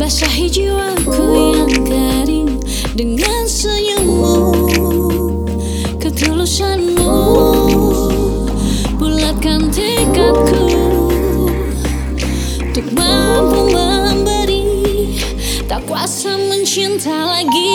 basahi jiwaku yang kering dengan senyummu, ketulusanmu bulatkan tekadku untuk mampu memberi, tak kuasa mencinta lagi.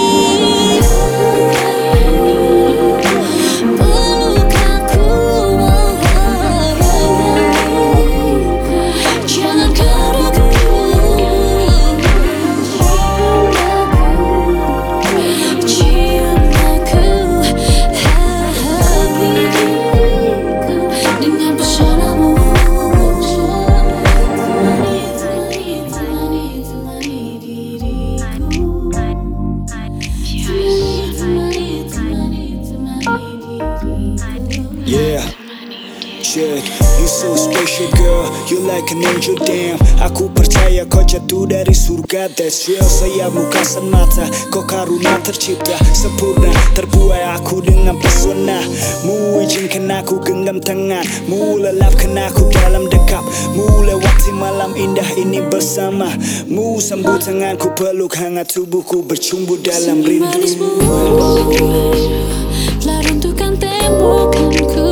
Yeah, check. You so special girl, you like an angel damn. Aku percaya kau jatuh dari surga, that's real. Saya kasat mata, kau karuna tercipta sempurna. Terbuai aku dengan pesona mu, izinkan aku genggam tangan mu, lelapkan aku dalam dekap mu, lewati malam indah ini bersama mu. Sambut tanganku, peluk hangat tubuhku, bercumbu dalam rindu. Simbolismu telah runtuhkan tembok.